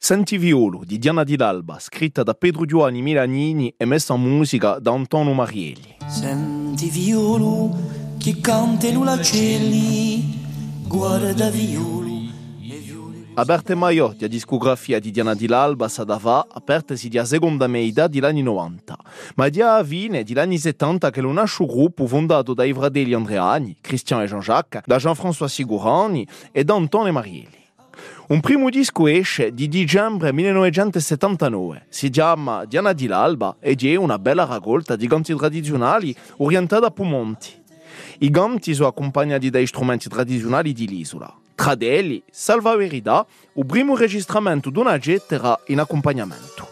Senti Violo di Diana Di L'Alba, scritta da Pedro Giovanni Milanini e messa in musica da Antonio Marielli. Senti Violo che canta l'ulacelli, guarda Violo. Aperte Maior, la discografia di Diana Di L'Alba Sadava, apertesi la seconda metà degli anni 90, ma di a fine degli anni 70 che lo nasce un gruppo fondato dai fratelli Andreani, Christian e Jean-Jacques, da Jean-François Sigurani e da Antonio Marielli. Un primo disco esce di dicembre 1979, si chiama Diana Di L'Alba ed è una bella raccolta di canti tradizionali orientata a Pumonti. I canti sono accompagnati dai strumenti tradizionali di l'isola. Tra quelli, Salva Verità, il primo registramento di una gettera in accompagnamento.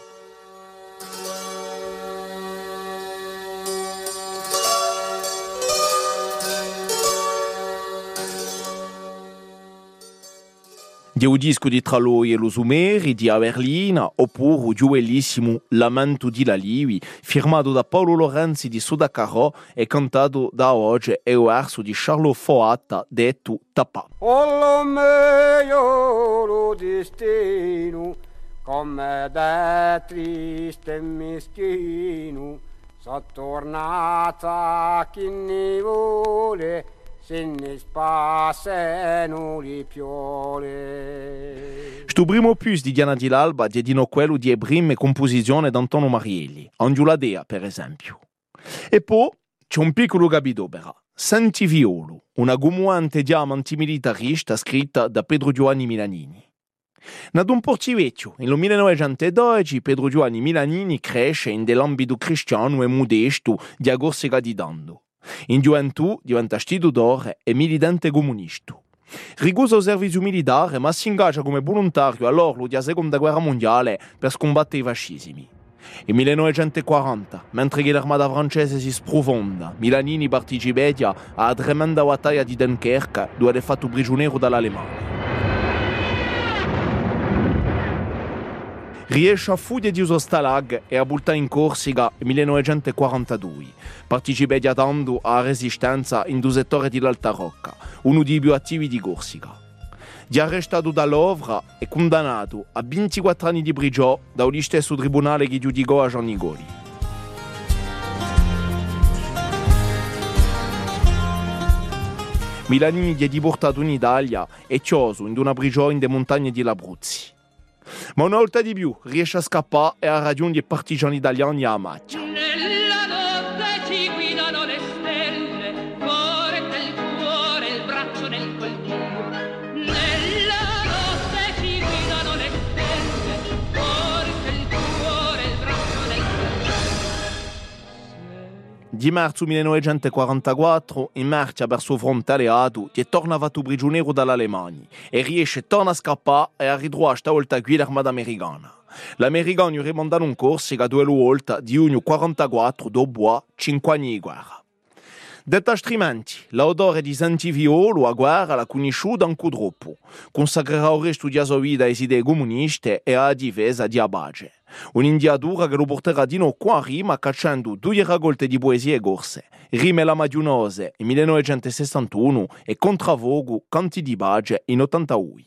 Di un disco di Tra lui e lo Sumeri di Averlina, oppure il bellissimo Lamento di Lalivi, firmato da Paolo Lorenzi di Sodacarò e cantato da oggi e il verso di Charlo Foatta, detto Tapà. Oh mio lo destino, come è triste e meschino, sono tornata chi ne vuole, se ne spassano le piole. Sto primo opus di Diana Di L'Alba dedino quello di prime composizioni d'Antonio Marielli, Angiuladea per esempio. E poi c'è un piccolo capitopera, Senti Violo, una commovente diama antimilitarista scritta da Pedro Giovanni Milanini. Nato un Portivecchio, nel 1912 Pedro Giovanni Milanini cresce in dell'ambito cristiano e modesto di Agorsica di Dando. In gioventù diventa istitutore e militante comunista. Ricusa il servizio militare ma si ingaggia come volontario all'orlo della seconda guerra mondiale per combattere i fascismi. Nel 1940, mentre l'armata francese si sprofonda, Milanini partecipa alla tremenda battaglia di Dunkerque dove è fatto prigioniero dall'Alemania. Riesce a fuggire di Stalag e a buttare in Corsica nel 1942. Partecipa tanto alla resistenza in due settori dell'Alta Rocca, uno dei più attivi di Corsica. Di arrestato dall'Ovra e condannato a 24 anni di prigione dallo stesso tribunale che giudicò a Gian Nigoli. Milanini è deportato in Italia e chiuso in una prigione in montagne di Labruzzi. Ma una volta di più riesce a scappare e a raggiungere i partigiani italiani a macchia. Nella notte ci guidano le stelle, forte il cuore, il braccio nel coltello. Nella notte ci guidano le stelle, forte il cuore, il braccio nel coltello. Di marzo 1944, in marcia verso il fronte alleato, è tornato prigioniero dall'Alemagna e riesce a scappare e a ritrovare stavolta qui l'armata americana. L'americano rimandano in Corsica due volte di giugno 1944 dopo 5 anni di guerra. Detta strumenti, l'autore di Senti Violo a guerra l'ha conosciuto anche troppo. Consacrerà il resto della sua vita alle idee comuniste e alla difesa di Abace. Un'indiatura che lo porterà di nuovo qua a Rima cacciando 2 raccolte di poesie corse. Rime la Madiunose in 1961 e Contravogo Canti di Bace in 82.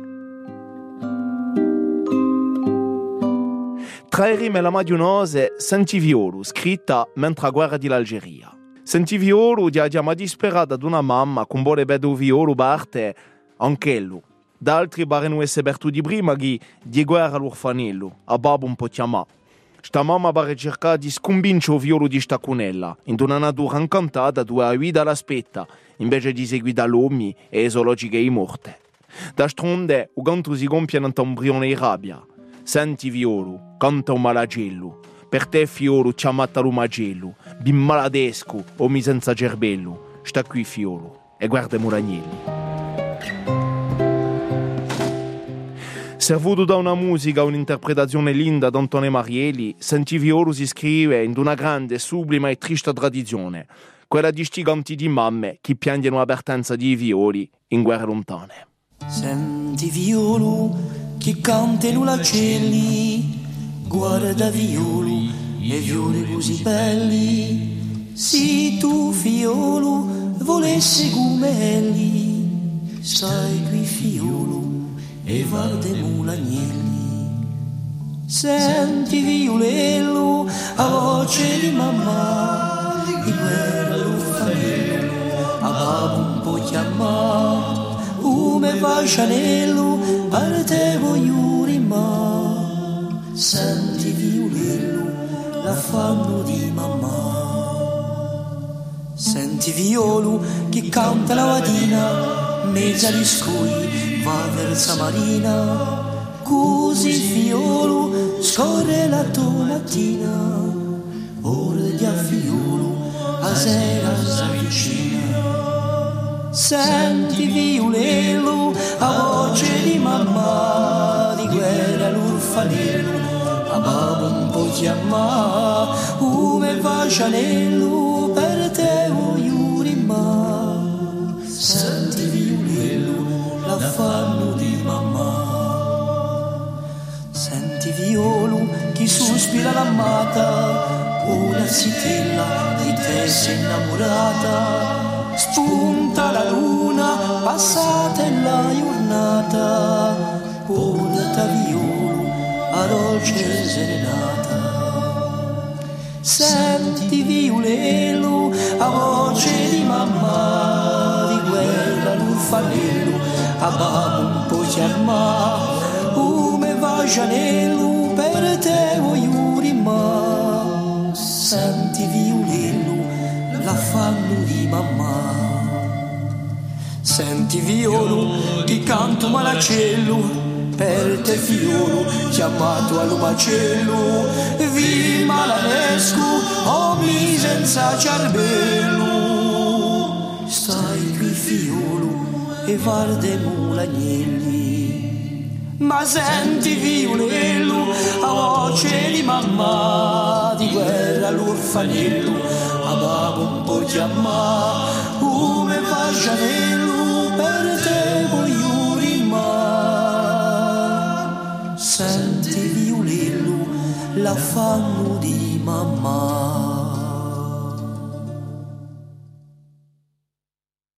Tra i rime la Madiunose Senti Violo, scritta mentre la guerra dell'Algeria. Senti Violo di chiama disperata ad una mamma con vuole vedo Violo parte anch'ello. Da altri bareno essere bertu di prima che di guerra all'orfanello, a babbo un po' chiamà. Sta mamma pare cercare di sconvincere il Violo di sta cunella, in una natura incantata dove la vita l'aspetta, invece di seguire l'uomo e le zoologiche di morte. Da stronde, il canto si compie in un brione di rabbia. Senti Violo, canta un malagello. Per te Fiolo chiamata lo magello, bin maladesco o mi senza gerbello, sta qui Fiolo e guarda Muragnelli. Servuto da una musica e un'interpretazione linda da Antonio Marielli, Senti Violo si scrive in una grande, sublime e triste tradizione, quella di sti canti di mamme che piangono la partenza di violi in guerre lontane. Senti Violo che canta l'ulacelli, guarda Violo e violi così belli. Se tu Fiolo volessi gumelli, stai qui Fiolo e guardemo l'agnelli. Senti violello, a voce di mamma, di guerra l'uffanello, a babbo un po' chiamà, come va Cianello, per te voglio rimà. Senti violello, la fanno di mamma. Senti violo che canta la mattina, mezza di scogli va verso marina. Così il fiolo scorre la tua mattina, ora di a fiolo a sera s'avvicina. Senti violello, a voce di mamma, di guerra l'orfanello, a babbo un po' chiamà, come va Cianello, per te voglio rimà. Senti violello, la fanno di mamma. Senti violo, chi sospira l'amata, una zitella di te sei innamorata. Spunta la luna, passata è la giornata, porta violo a dolce serenata. Senti violello, a voce di mamma, di guerra l'orfanello, a babbo un po' chiamà. Cianello, per te voglio rimà. Senti violello, la fanno di mamma. Senti violo, ti canto malacello, per te fiolo, chiamato al macello. Vi malanesco, oh mi senza cervello. Stai qui fiolo e vardemo l'agnelli. Ma senti violello, a voce di mamma, di guerra l'orfanello, a babbo un po' chiamà, come va Cianello, per te voglio rimà. Senti violello, la fanno di mamma.